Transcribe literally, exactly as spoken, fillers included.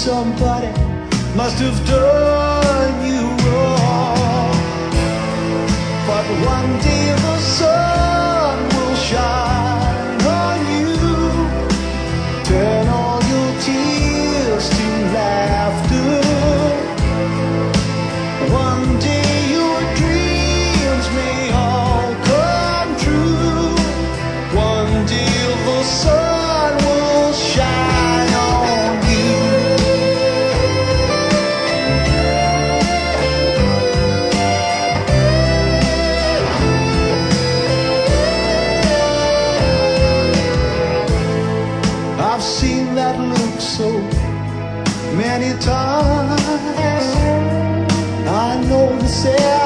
somebody must have done you wrong. But one day the sun will shine on you, turn all your tears to laughter. One day your dreams may all come true. One day the sun will shine on you. I've seen that look so many times. I know the sad